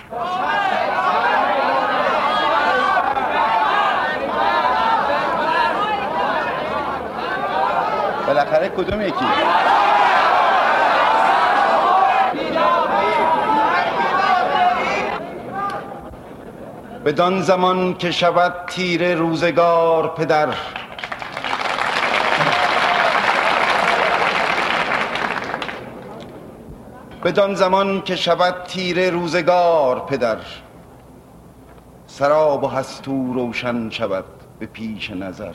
بالاخره کدوم یکی؟ بدان زمان که شود تیره روزگار پدر، بدان زمان که شود تیره روزگار پدر، سراب و هستو روشن شود به پیش نظر.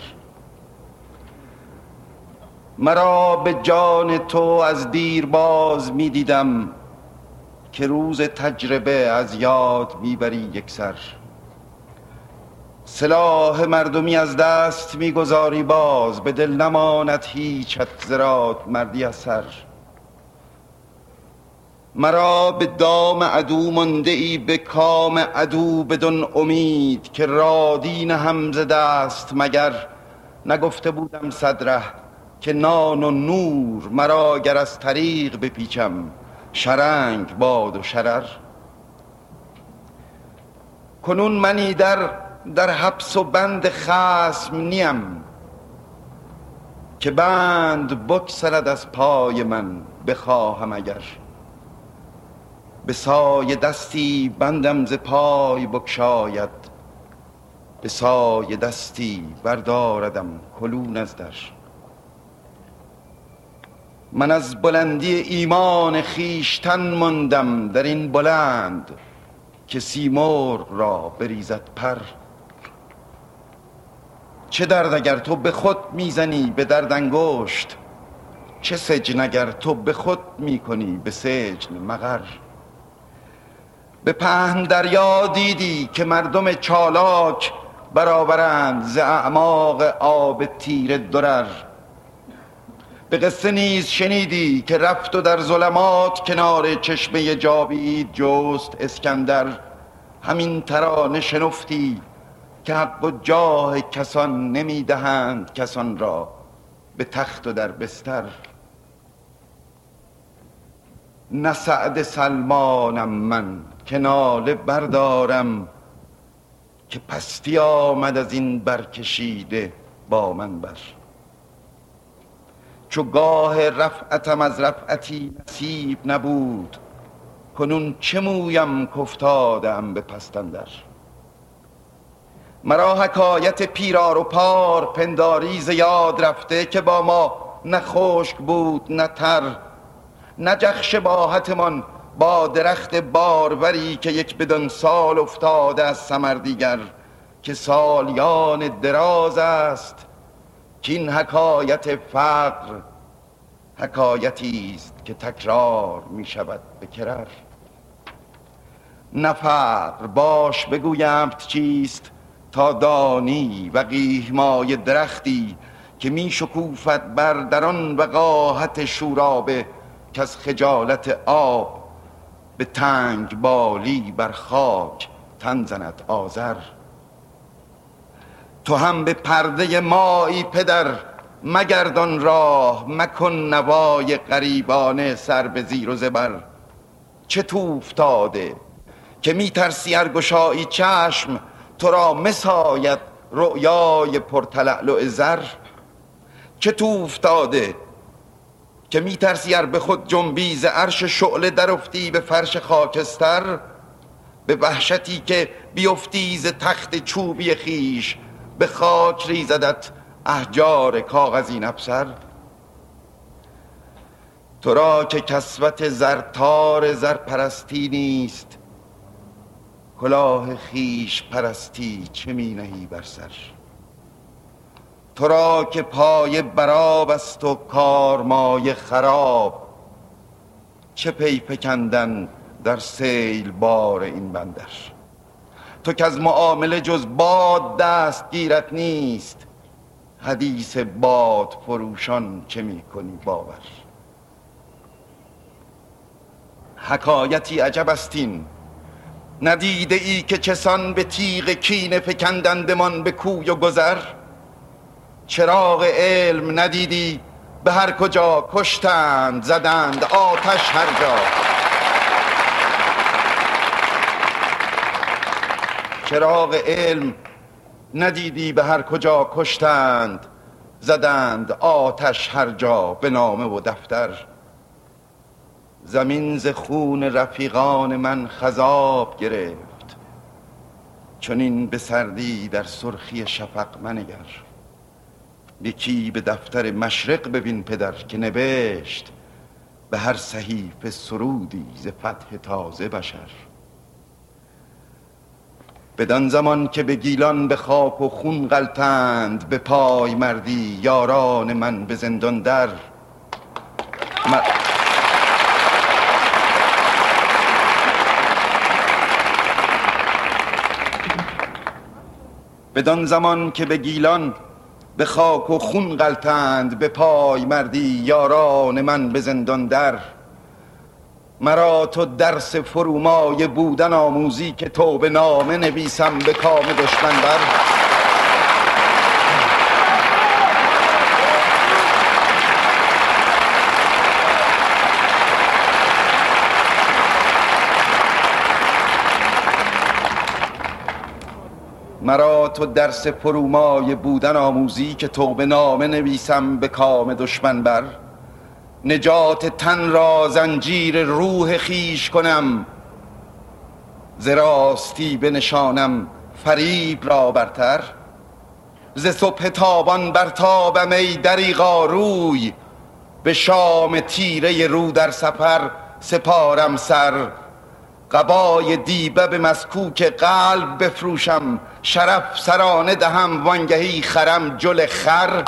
مرا به جان تو از دیر باز می دیدم، که روز تجربه از یاد می بری یک سر. سلاح مردمی از دست می گذاری باز، به دل نماند هیچت زراد مردی از سر. مرا به دام عدو مانده ای به کام عدو، بدون امید که رادی نهم ز دست مگر. نگفته بودم صدره که نان و نور، مرا گر از طریق بپیچم شرنگ باد و شرر. کنون منی در حبس و بند خصم نیم، که بند بگسلد از پای من بخواهم اگر. به سایه دستی بندم ز پای بگشاید، به سایه دستی برداردم کلون از در. من از بلندی ایمان خیشتن ماندم در این بلند، که سیمرغ را بریزد پر. چه درد اگر تو به خود میزنی به درد انگشت، چه سجن اگر تو به خود میکنی به سجن مقر. به پهن دریا دیدی که مردم چالاک، برآورند ز اعماق آب تیره درر. به قصه نیز شنیدی که رفت و در ظلمات کنار چشمه جاوید جست اسکندر. همین ترانه شنفتی که حق و جاه کسان نمیدهند کسان را به تخت و در بستر. نه سعد سلمانم من که ناله بردارم، که پستی آمد از این برکشیده با من بر. چو گاه رفعتم از رفعتی نصیب نبود، کنون چه مویم کافتادم به پست اندر. مرا حکایت پیرار و پار پنداری ز یاد رفته، که با ما نه خشک بود نه تر. نجخ شباهتمان با درخت باروری، که یک بدان سال افتاده از ثمر دیگر. که سالیان دراز است که این حکایت فقر، حکایتی است که تکرار می شود به کرر. نه فقر باش بگویمت چیست تا دانی، وقیح مای درختی که می شکوفد بر دران وقاحت شورابه، که از خجالت آب به تنگ بالی بر خاک تن زند آذر. تو هم به پرده مایی پدر مگردان راه، مکن نوای غریبانه سر به زیر و زبر. چه تو افتاده که می ترسی ارگشایی چشم، تو را مساید رؤیای پرتلألؤ زر. چه تو افتاده که می ترسی ار به خود جنبی ز عرش شعله در افتی به فرش خاکستر. به وحشتی که بیفتی ز تخت چوبی خیش، به خاک ریزدت احجار کاغذین افسر. تو را که کسوت زرتار زرپرستی نیست، کلاه خیش پرستی چه می نهی بر سر. تو را که پای براب است و کارمای خراب، چه پی فکندن در سیل بار این بندر. تو که از معامله جز باد دست گیرت نیست، حدیث باد فروشان چه می کنی باور. حکایتی عجب است این، ندیده ای که چسان به تیغ کینه فکندندمان به کوی و گذر. چراغ علم ندیدی به هر کجا کشتند زدند آتش هر جا. چراغ علم ندیدی به هر کجا کشتند، زدند آتش هر جا به نامه و دفتر. زمین ز خون رفیقان من خضاب گرفت، چنین به سردی در سرخی شفق منگر. یکی به دفتر مشرق ببین پدر که نوشت، به هر صحیفه سرودی ز فتح تازه بشر. بدان زمان که به گیلان به خاک و خون غلتند، به پای مردی یاران من به زندان در. بدان زمان که به گیلان به خاک و خون غلتند، به پای مردی یاران من به زندان در. مرا تو درس فرومایه بودن آموزی، که توبه نامه نویسم به کام دشمن بر. مرا تو درس فرومایه بودن آموزی، که توبه نامه نویسم به کام دشمن بر. نجات تن را زنجیر روح خیش کنم، ز راستی بنشانم فریب را برتر. ز صبح تابان برتابم ای دریغا روی، به شام تیره رو در سفر سپارم سر. قبای دیبه به مسکوک قلب بفروشم، شرف سرانه دهم وانگهی خرم جل خر.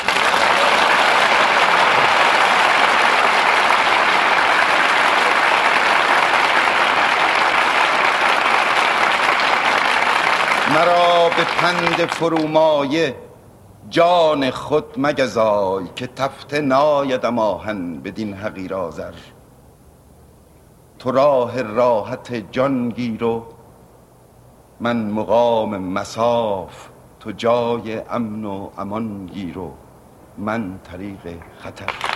مرا به پند فرومایه جان خود مگزای، که تفته نایدم آهن بدین حقیر آذر. تو راه راحت جان گیر و من مقام مصاف، تو جای امن و امان گیر و من طریق خطر.